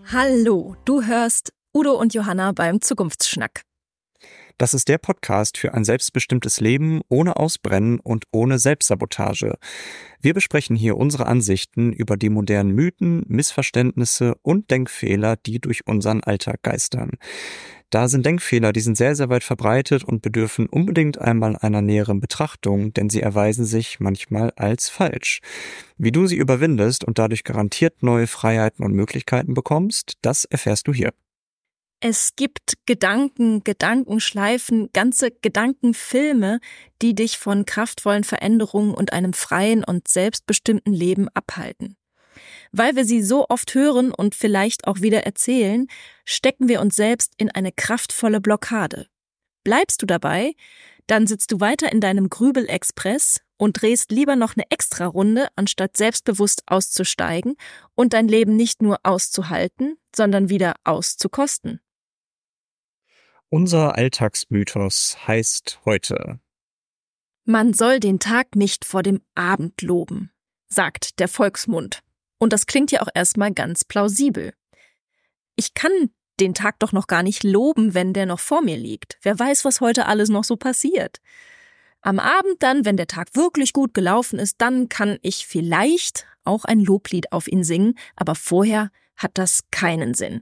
Hallo, du hörst Udo und Johanna beim Zukunftsschnack. Das ist der Podcast für ein selbstbestimmtes Leben ohne Ausbrennen und ohne Selbstsabotage. Wir besprechen hier unsere Ansichten über die modernen Mythen, Missverständnisse und Denkfehler, die durch unseren Alltag geistern. Da sind Denkfehler, die sind sehr, sehr weit verbreitet und bedürfen unbedingt einmal einer näheren Betrachtung, denn sie erweisen sich manchmal als falsch. Wie du sie überwindest und dadurch garantiert neue Freiheiten und Möglichkeiten bekommst, das erfährst du hier. Es gibt Gedanken, Gedankenschleifen, ganze Gedankenfilme, die dich von kraftvollen Veränderungen und einem freien und selbstbestimmten Leben abhalten. Weil wir sie so oft hören und vielleicht auch wieder erzählen, stecken wir uns selbst in eine kraftvolle Blockade. Bleibst du dabei, dann sitzt du weiter in deinem Grübelexpress und drehst lieber noch eine Extrarunde, anstatt selbstbewusst auszusteigen und dein Leben nicht nur auszuhalten, sondern wieder auszukosten. Unser Alltagsmythos heißt heute: Man soll den Tag nicht vor dem Abend loben, sagt der Volksmund. Und das klingt ja auch erstmal ganz plausibel. Ich kann den Tag doch noch gar nicht loben, wenn der noch vor mir liegt. Wer weiß, was heute alles noch so passiert. Am Abend dann, wenn der Tag wirklich gut gelaufen ist, dann kann ich vielleicht auch ein Loblied auf ihn singen, aber vorher hat das keinen Sinn.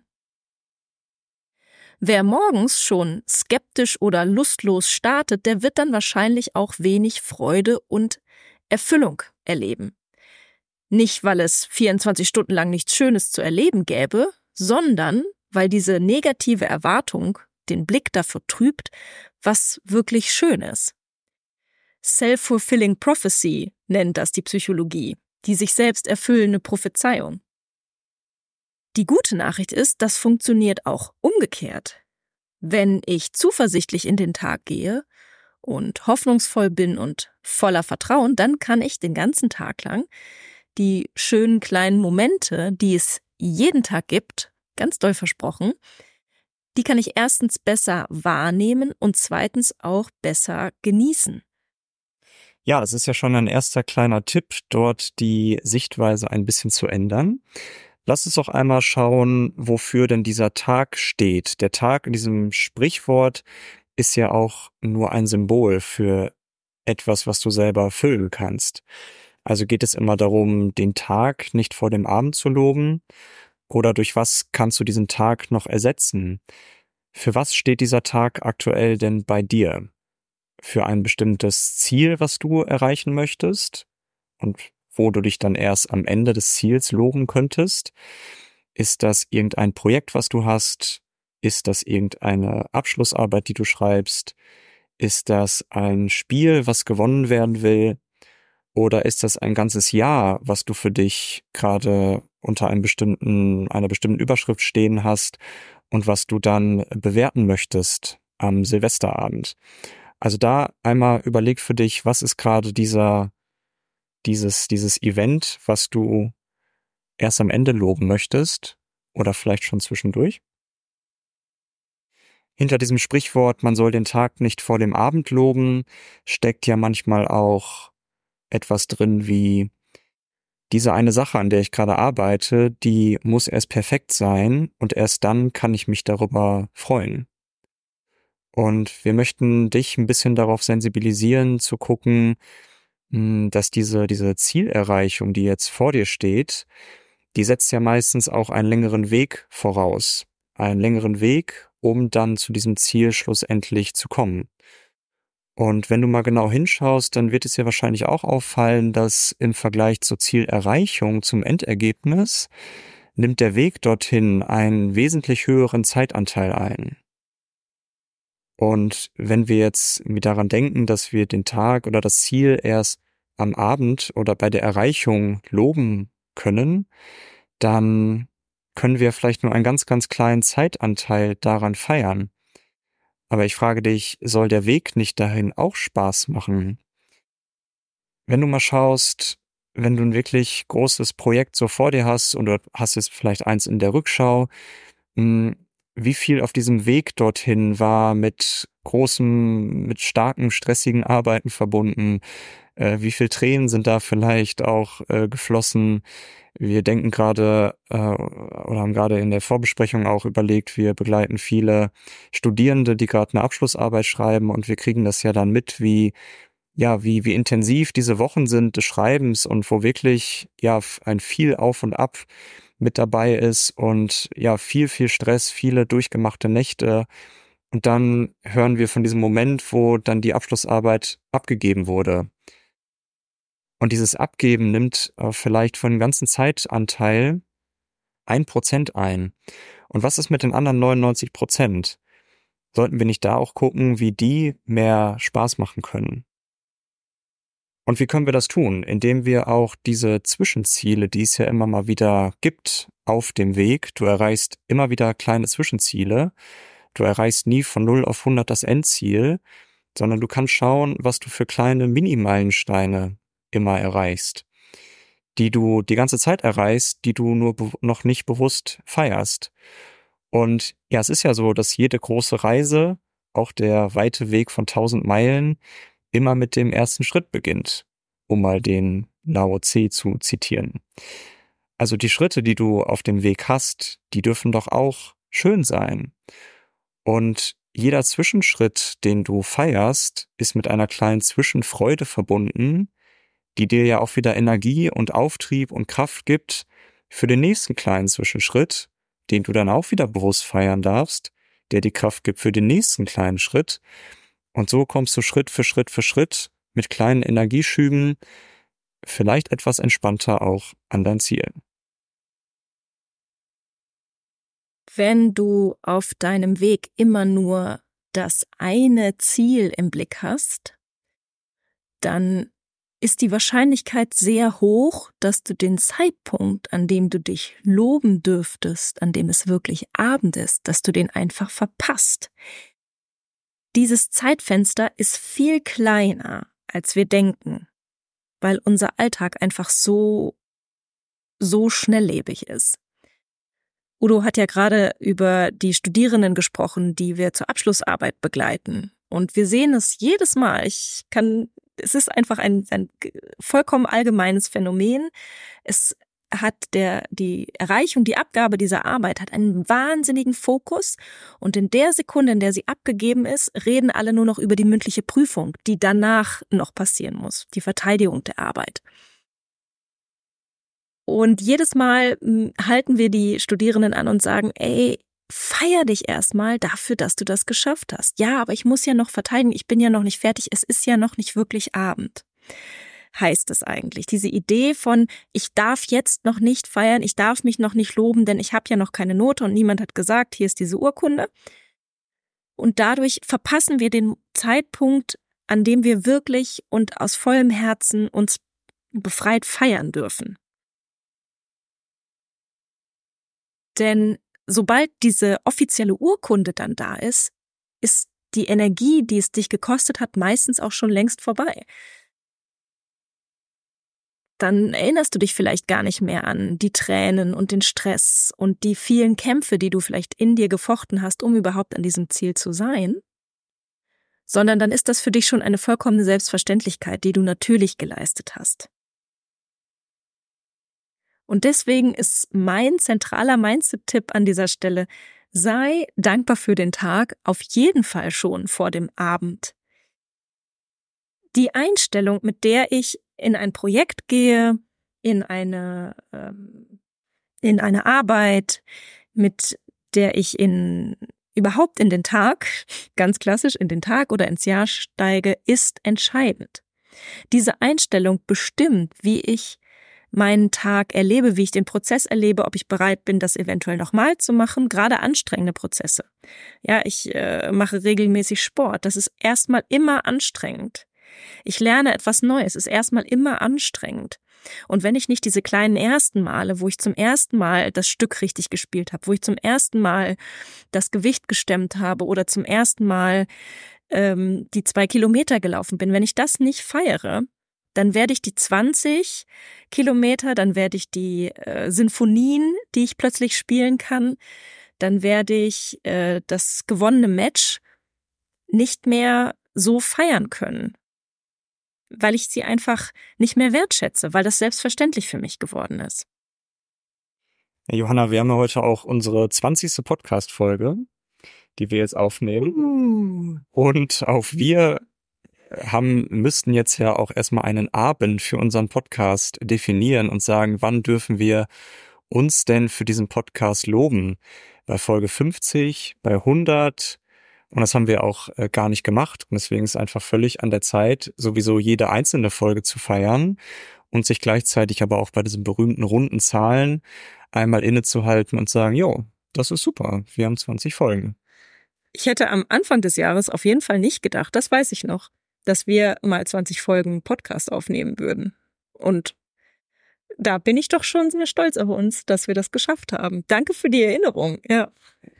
Wer morgens schon skeptisch oder lustlos startet, der wird dann wahrscheinlich auch wenig Freude und Erfüllung erleben. Nicht, weil es 24 Stunden lang nichts Schönes zu erleben gäbe, sondern weil diese negative Erwartung den Blick dafür trübt, was wirklich schön ist. Self-fulfilling prophecy nennt das die Psychologie, die sich selbst erfüllende Prophezeiung. Die gute Nachricht ist, das funktioniert auch umgekehrt. Wenn ich zuversichtlich in den Tag gehe und hoffnungsvoll bin und voller Vertrauen, dann kann ich den ganzen Tag lang die schönen kleinen Momente, die es jeden Tag gibt, ganz doll versprochen, die kann ich erstens besser wahrnehmen und zweitens auch besser genießen. Ja, das ist ja schon ein erster kleiner Tipp, dort die Sichtweise ein bisschen zu ändern. Lass uns doch einmal schauen, wofür denn dieser Tag steht. Der Tag in diesem Sprichwort ist ja auch nur ein Symbol für etwas, was du selber füllen kannst. Also geht es immer darum, den Tag nicht vor dem Abend zu loben? Oder durch was kannst du diesen Tag noch ersetzen? Für was steht dieser Tag aktuell denn bei dir? Für ein bestimmtes Ziel, was du erreichen möchtest? Und wo du dich dann erst am Ende des Ziels loben könntest? Ist das irgendein Projekt, was du hast? Ist das irgendeine Abschlussarbeit, die du schreibst? Ist das ein Spiel, was gewonnen werden will? Oder ist das ein ganzes Jahr, was du für dich gerade unter einer bestimmten Überschrift stehen hast und was du dann bewerten möchtest am Silvesterabend? Also da einmal überleg für dich, was ist gerade dieses Event, was du erst am Ende loben möchtest oder vielleicht schon zwischendurch. Hinter diesem Sprichwort, man soll den Tag nicht vor dem Abend loben, steckt ja manchmal auch etwas drin wie: Diese eine Sache, an der ich gerade arbeite, die muss erst perfekt sein und erst dann kann ich mich darüber freuen. Und wir möchten dich ein bisschen darauf sensibilisieren, zu gucken, dass diese Zielerreichung, die jetzt vor dir steht, die setzt ja meistens auch einen längeren Weg voraus. Einen längeren Weg, um dann zu diesem Ziel schlussendlich zu kommen. Und wenn du mal genau hinschaust, dann wird es dir wahrscheinlich auch auffallen, dass im Vergleich zur Zielerreichung, zum Endergebnis, nimmt der Weg dorthin einen wesentlich höheren Zeitanteil ein. Und wenn wir jetzt daran denken, dass wir den Tag oder das Ziel erst am Abend oder bei der Erreichung loben können, dann können wir vielleicht nur einen ganz, ganz kleinen Zeitanteil daran feiern. Aber ich frage dich, soll der Weg nicht dahin auch Spaß machen? Wenn du mal schaust, wenn du ein wirklich großes Projekt so vor dir hast und du hast jetzt vielleicht eins in der Rückschau, wie viel auf diesem Weg dorthin war mit mit starken, stressigen Arbeiten verbunden? Wie viel Tränen sind da vielleicht auch geflossen? Wir denken gerade oder haben gerade in der Vorbesprechung auch überlegt, wir begleiten viele Studierende, die gerade eine Abschlussarbeit schreiben, und wir kriegen das ja dann mit, wie intensiv diese Wochen sind des Schreibens und wo wirklich ein viel Auf und Ab mit dabei ist und viel, viel Stress, viele durchgemachte Nächte. Und dann hören wir von diesem Moment, wo dann die Abschlussarbeit abgegeben wurde. Und dieses Abgeben nimmt vielleicht von dem ganzen Zeitanteil 1% ein. Und was ist mit den anderen 99%? Sollten wir nicht da auch gucken, wie die mehr Spaß machen können? Und wie können wir das tun? Indem wir auch diese Zwischenziele, die es ja immer mal wieder gibt auf dem Weg, du erreichst immer wieder kleine Zwischenziele, du erreichst nie von 0 auf 100 das Endziel, sondern du kannst schauen, was du für kleine Mini-Meilensteine immer erreichst, die du die ganze Zeit erreichst, die du nur noch nicht bewusst feierst. Und ja, es ist ja so, dass jede große Reise, auch der weite Weg von 1000 Meilen, immer mit dem ersten Schritt beginnt, um mal den Lao Tse zu zitieren. Also die Schritte, die du auf dem Weg hast, die dürfen doch auch schön sein. Und jeder Zwischenschritt, den du feierst, ist mit einer kleinen Zwischenfreude verbunden, die dir ja auch wieder Energie und Auftrieb und Kraft gibt für den nächsten kleinen Zwischenschritt, den du dann auch wieder bewusst feiern darfst, der dir Kraft gibt für den nächsten kleinen Schritt. Und so kommst du Schritt für Schritt für Schritt mit kleinen Energieschüben vielleicht etwas entspannter auch an dein Ziel. Wenn du auf deinem Weg immer nur das eine Ziel im Blick hast, dann ist die Wahrscheinlichkeit sehr hoch, dass du den Zeitpunkt, an dem du dich loben dürftest, an dem es wirklich Abend ist, dass du den einfach verpasst. Dieses Zeitfenster ist viel kleiner, als wir denken, weil unser Alltag einfach so schnelllebig ist. Udo hat ja gerade über die Studierenden gesprochen, die wir zur Abschlussarbeit begleiten. Und wir sehen es jedes Mal. Es ist einfach ein vollkommen allgemeines Phänomen. Es hat die Erreichung, die Abgabe dieser Arbeit hat einen wahnsinnigen Fokus. Und in der Sekunde, in der sie abgegeben ist, reden alle nur noch über die mündliche Prüfung, die danach noch passieren muss, die Verteidigung der Arbeit. Und jedes Mal halten wir die Studierenden an und sagen, ey, feier dich erstmal dafür, dass du das geschafft hast. Ja, aber ich muss ja noch verteidigen, ich bin ja noch nicht fertig, es ist ja noch nicht wirklich Abend. Heißt es eigentlich. Diese Idee von, ich darf jetzt noch nicht feiern, ich darf mich noch nicht loben, denn ich habe ja noch keine Note und niemand hat gesagt, hier ist diese Urkunde. Und dadurch verpassen wir den Zeitpunkt, an dem wir wirklich und aus vollem Herzen uns befreit feiern dürfen. Denn sobald diese offizielle Urkunde dann da ist, ist die Energie, die es dich gekostet hat, meistens auch schon längst vorbei. Dann erinnerst du dich vielleicht gar nicht mehr an die Tränen und den Stress und die vielen Kämpfe, die du vielleicht in dir gefochten hast, um überhaupt an diesem Ziel zu sein, sondern dann ist das für dich schon eine vollkommene Selbstverständlichkeit, die du natürlich geleistet hast. Und deswegen ist mein zentraler Mindset-Tipp an dieser Stelle, sei dankbar für den Tag, auf jeden Fall schon vor dem Abend. Die Einstellung, mit der ich in ein Projekt gehe, in eine Arbeit, mit der ich überhaupt in den Tag, ganz klassisch in den Tag oder ins Jahr steige, ist entscheidend. Diese Einstellung bestimmt, wie ich meinen Tag erlebe, wie ich den Prozess erlebe, ob ich bereit bin, das eventuell nochmal zu machen, gerade anstrengende Prozesse. Ja, ich mache regelmäßig Sport. Das ist erstmal immer anstrengend. Ich lerne etwas Neues, ist erstmal immer anstrengend. Und wenn ich nicht diese kleinen ersten Male, wo ich zum ersten Mal das Stück richtig gespielt habe, wo ich zum ersten Mal das Gewicht gestemmt habe oder zum ersten Mal die 2 Kilometer gelaufen bin, wenn ich das nicht feiere, dann werde ich die 20 Kilometer, dann werde ich die Sinfonien, die ich plötzlich spielen kann, dann werde ich das gewonnene Match nicht mehr so feiern können, weil ich sie einfach nicht mehr wertschätze, weil das selbstverständlich für mich geworden ist. Ja, Johanna, wir haben ja heute auch unsere 20. Podcast-Folge, die wir jetzt aufnehmen. Und auch wir müssten jetzt ja auch erstmal einen Abend für unseren Podcast definieren und sagen, wann dürfen wir uns denn für diesen Podcast loben? Bei Folge 50, bei 100. Und das haben wir auch gar nicht gemacht. Und deswegen ist es einfach völlig an der Zeit, sowieso jede einzelne Folge zu feiern und sich gleichzeitig aber auch bei diesen berühmten runden Zahlen einmal innezuhalten und sagen, jo, das ist super, wir haben 20 Folgen. Ich hätte am Anfang des Jahres auf jeden Fall nicht gedacht, das weiß ich noch, dass wir mal 20 Folgen Podcast aufnehmen würden. Und da bin ich doch schon sehr stolz auf uns, dass wir das geschafft haben. Danke für die Erinnerung, ja.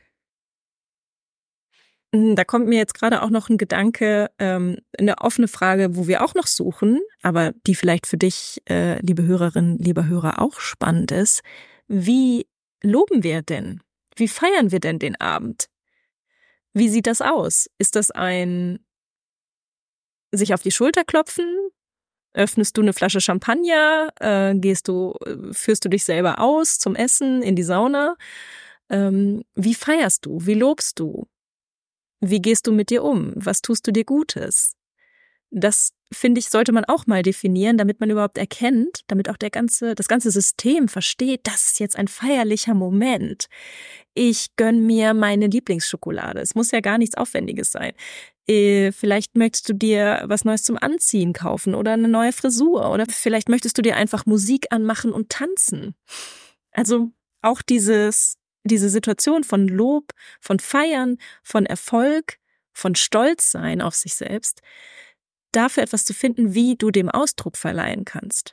Da kommt mir jetzt gerade auch noch ein Gedanke, eine offene Frage, wo wir auch noch suchen, aber die vielleicht für dich, liebe Hörerinnen, lieber Hörer, auch spannend ist. Wie loben wir denn? Wie feiern wir denn den Abend? Wie sieht das aus? Ist das ein sich auf die Schulter klopfen? Öffnest du eine Flasche Champagner? Führst du dich selber aus zum Essen, in die Sauna? Wie feierst du? Wie lobst du? Wie gehst du mit dir um? Was tust du dir Gutes? Das, finde ich, sollte man auch mal definieren, damit man überhaupt erkennt, damit auch das ganze System versteht, das ist jetzt ein feierlicher Moment. Ich gönn mir meine Lieblingsschokolade. Es muss ja gar nichts Aufwendiges sein. Vielleicht möchtest du dir was Neues zum Anziehen kaufen oder eine neue Frisur oder vielleicht möchtest du dir einfach Musik anmachen und tanzen. Also auch diese Situation von Lob, von Feiern, von Erfolg, von Stolz sein auf sich selbst, dafür etwas zu finden, wie du dem Ausdruck verleihen kannst.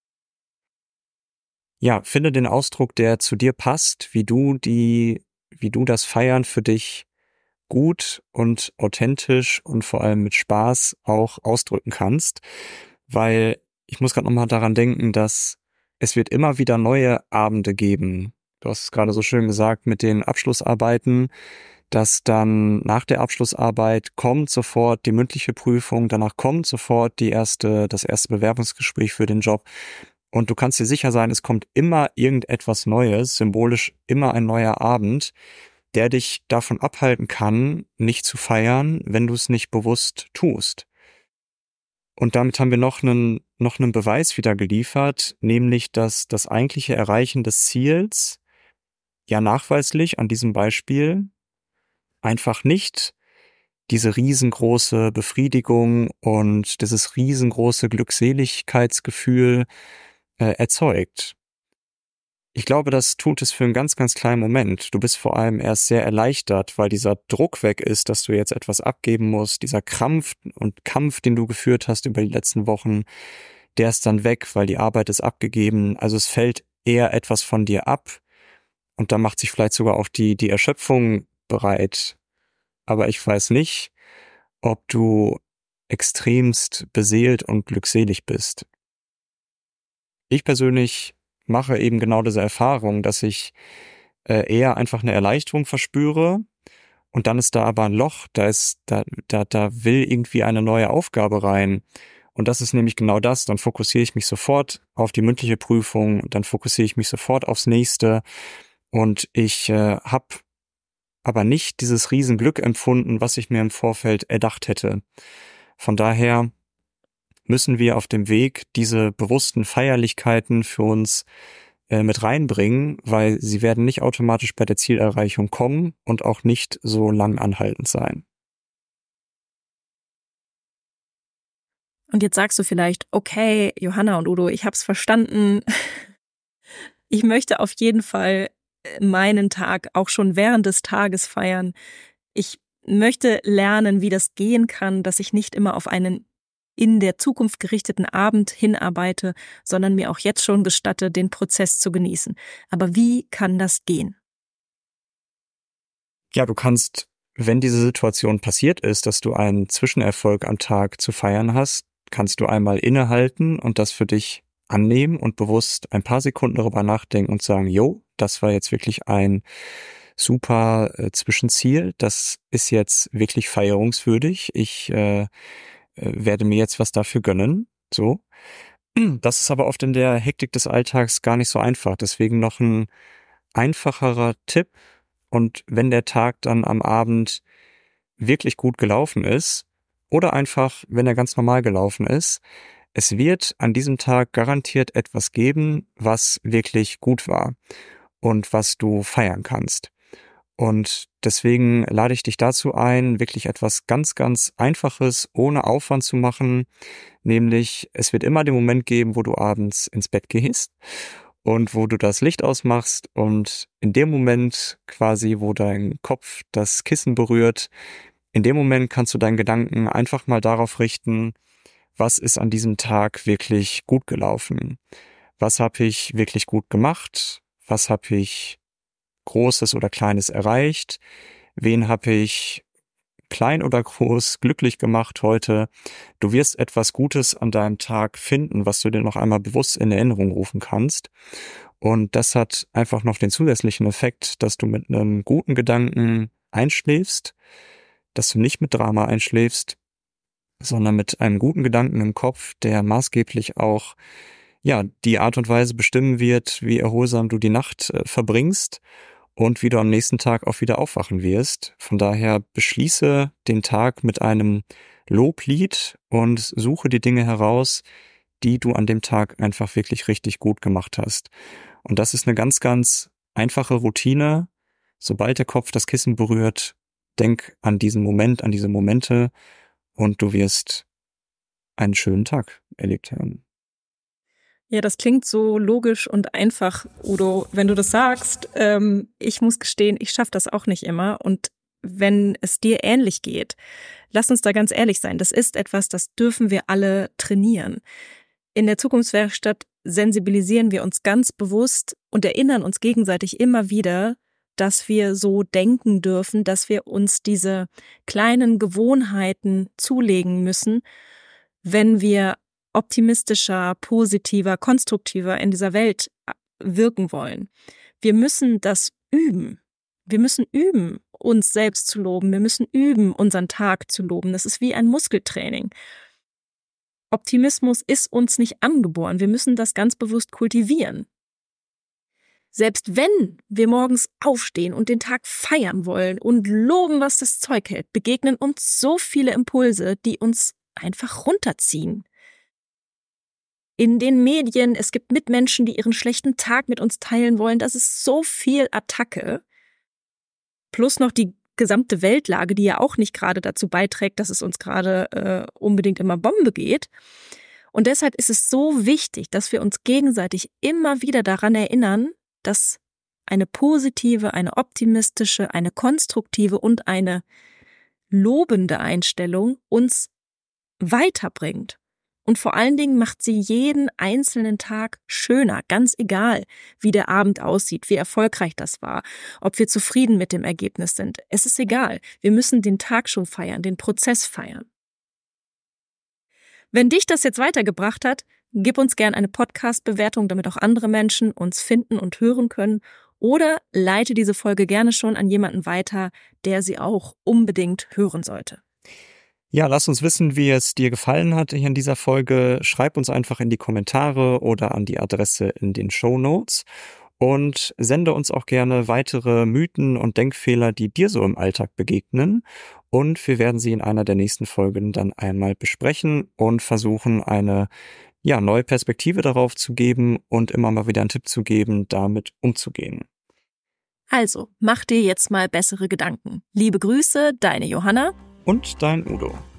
Ja, finde den Ausdruck, der zu dir passt, wie du das Feiern für dich gut und authentisch und vor allem mit Spaß auch ausdrücken kannst, weil ich muss gerade nochmal daran denken, dass es wird immer wieder neue Abende geben. Du hast es gerade so schön gesagt mit den Abschlussarbeiten, dass dann nach der Abschlussarbeit kommt sofort die mündliche Prüfung, danach kommt sofort das erste Bewerbungsgespräch für den Job. Und du kannst dir sicher sein, es kommt immer irgendetwas Neues, symbolisch immer ein neuer Abend, der dich davon abhalten kann, nicht zu feiern, wenn du es nicht bewusst tust. Und damit haben wir noch einen Beweis wieder geliefert, nämlich, dass das eigentliche Erreichen des Ziels ja nachweislich an diesem Beispiel einfach nicht diese riesengroße Befriedigung und dieses riesengroße Glückseligkeitsgefühl erzeugt. Ich glaube, das tut es für einen ganz, ganz kleinen Moment. Du bist vor allem erst sehr erleichtert, weil dieser Druck weg ist, dass du jetzt etwas abgeben musst. Dieser Krampf und Kampf, den du geführt hast über die letzten Wochen, der ist dann weg, weil die Arbeit ist abgegeben. Also es fällt eher etwas von dir ab und da macht sich vielleicht sogar auch die Erschöpfung bereit. Aber ich weiß nicht, ob du extremst beseelt und glückselig bist. Ich persönlich mache eben genau diese Erfahrung, dass ich eher einfach eine Erleichterung verspüre und dann ist da aber ein Loch, da will irgendwie eine neue Aufgabe rein. Und das ist nämlich genau das, dann fokussiere ich mich sofort auf die mündliche Prüfung, dann fokussiere ich mich sofort aufs nächste und ich habe aber nicht dieses Riesenglück empfunden, was ich mir im Vorfeld erdacht hätte. Von daher müssen wir auf dem Weg diese bewussten Feierlichkeiten für uns mit reinbringen, weil sie werden nicht automatisch bei der Zielerreichung kommen und auch nicht so lang anhaltend sein. Und jetzt sagst du vielleicht, okay, Johanna und Udo, ich hab's verstanden. Ich möchte auf jeden Fall meinen Tag auch schon während des Tages feiern. Ich möchte lernen, wie das gehen kann, dass ich nicht immer auf einen in der Zukunft gerichteten Abend hinarbeite, sondern mir auch jetzt schon gestatte, den Prozess zu genießen. Aber wie kann das gehen? Ja, du kannst, wenn diese Situation passiert ist, dass du einen Zwischenerfolg am Tag zu feiern hast, kannst du einmal innehalten und das für dich annehmen und bewusst ein paar Sekunden darüber nachdenken und sagen, jo, das war jetzt wirklich ein super Zwischenziel. Das ist jetzt wirklich feierungswürdig. Ich werde mir jetzt was dafür gönnen. So. Das ist aber oft in der Hektik des Alltags gar nicht so einfach. Deswegen noch ein einfacherer Tipp. Und wenn der Tag dann am Abend wirklich gut gelaufen ist oder einfach, wenn er ganz normal gelaufen ist, es wird an diesem Tag garantiert etwas geben, was wirklich gut war und was du feiern kannst. Und deswegen lade ich dich dazu ein, wirklich etwas ganz, ganz Einfaches ohne Aufwand zu machen. Nämlich, es wird immer den Moment geben, wo du abends ins Bett gehst und wo du das Licht ausmachst und in dem Moment quasi, wo dein Kopf das Kissen berührt, in dem Moment kannst du deinen Gedanken einfach mal darauf richten, was ist an diesem Tag wirklich gut gelaufen? Was habe ich wirklich gut gemacht? Was habe ich Großes oder Kleines erreicht? Wen habe ich klein oder groß glücklich gemacht heute? Du wirst etwas Gutes an deinem Tag finden, was du dir noch einmal bewusst in Erinnerung rufen kannst. Und das hat einfach noch den zusätzlichen Effekt, dass du mit einem guten Gedanken einschläfst, dass du nicht mit Drama einschläfst, sondern mit einem guten Gedanken im Kopf, der maßgeblich auch die Art und Weise bestimmen wird, wie erholsam du die Nacht verbringst und wie du am nächsten Tag auch wieder aufwachen wirst. Von daher beschließe den Tag mit einem Loblied und suche die Dinge heraus, die du an dem Tag einfach wirklich richtig gut gemacht hast. Und das ist eine ganz, ganz einfache Routine. Sobald der Kopf das Kissen berührt, denk an diesen Moment, an diese Momente und du wirst einen schönen Tag erlebt haben. Ja, das klingt so logisch und einfach, Udo, wenn du das sagst. Ich muss gestehen, ich schaffe das auch nicht immer. Und wenn es dir ähnlich geht, lass uns da ganz ehrlich sein. Das ist etwas, das dürfen wir alle trainieren. In der Zukunftswerkstatt sensibilisieren wir uns ganz bewusst und erinnern uns gegenseitig immer wieder, dass wir so denken dürfen, dass wir uns diese kleinen Gewohnheiten zulegen müssen, wenn wir optimistischer, positiver, konstruktiver in dieser Welt wirken wollen. Wir müssen das üben. Wir müssen üben, uns selbst zu loben. Wir müssen üben, unseren Tag zu loben. Das ist wie ein Muskeltraining. Optimismus ist uns nicht angeboren. Wir müssen das ganz bewusst kultivieren. Selbst wenn wir morgens aufstehen und den Tag feiern wollen und loben, was das Zeug hält, begegnen uns so viele Impulse, die uns einfach runterziehen. In den Medien, es gibt Mitmenschen, die ihren schlechten Tag mit uns teilen wollen. Das ist so viel Attacke. Plus noch die gesamte Weltlage, die ja auch nicht gerade dazu beiträgt, dass es uns gerade unbedingt immer Bombe geht. Und deshalb ist es so wichtig, dass wir uns gegenseitig immer wieder daran erinnern, dass eine positive, eine optimistische, eine konstruktive und eine lobende Einstellung uns weiterbringt. Und vor allen Dingen macht sie jeden einzelnen Tag schöner, ganz egal, wie der Abend aussieht, wie erfolgreich das war, ob wir zufrieden mit dem Ergebnis sind. Es ist egal, wir müssen den Tag schon feiern, den Prozess feiern. Wenn dich das jetzt weitergebracht hat, gib uns gern eine Podcast-Bewertung, damit auch andere Menschen uns finden und hören können. Oder leite diese Folge gerne schon an jemanden weiter, der sie auch unbedingt hören sollte. Ja, lass uns wissen, wie es dir gefallen hat hier in dieser Folge. Schreib uns einfach in die Kommentare oder an die Adresse in den Shownotes und sende uns auch gerne weitere Mythen und Denkfehler, die dir so im Alltag begegnen. Und wir werden sie in einer der nächsten Folgen dann einmal besprechen und versuchen, eine neue Perspektive darauf zu geben und immer mal wieder einen Tipp zu geben, damit umzugehen. Also, mach dir jetzt mal bessere Gedanken. Liebe Grüße, deine Johanna und dein Udo.